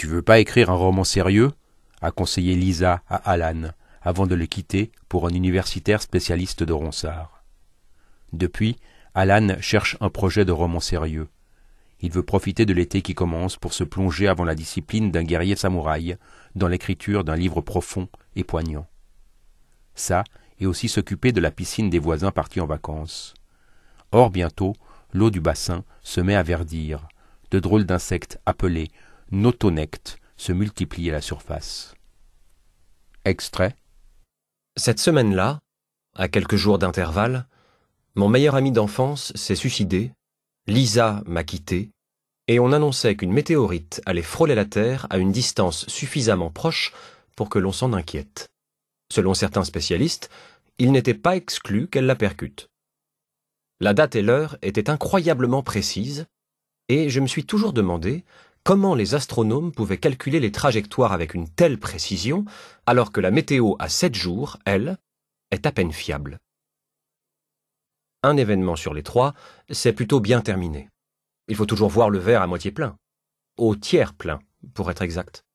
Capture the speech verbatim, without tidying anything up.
veux pas écrire un roman sérieux ?» a conseillé Lisa à Alan, avant de le quitter pour un universitaire spécialiste de Ronsard. Depuis, Alan cherche un projet de roman sérieux. Il veut profiter de l'été qui commence pour se plonger avant la discipline d'un guerrier samouraï dans l'écriture d'un livre profond et poignant. Ça, et aussi s'occuper de la piscine des voisins partis en vacances. Or, bientôt, l'eau du bassin se met à verdir. De drôles d'insectes appelés notonectes se multiplient à la surface. Extrait. Cette semaine-là, à quelques jours d'intervalle, mon meilleur ami d'enfance s'est suicidé, Lisa m'a quitté, et on annonçait qu'une météorite allait frôler la Terre à une distance suffisamment proche pour que l'on s'en inquiète. Selon certains spécialistes, il n'était pas exclu qu'elle la percute. La date et l'heure étaient incroyablement précises, et je me suis toujours demandé comment les astronomes pouvaient calculer les trajectoires avec une telle précision, alors que la météo à sept jours, elle, est à peine fiable. Un événement sur les trois s'est plutôt bien terminé. Il faut toujours voir le verre à moitié plein, au tiers plein, pour être exact.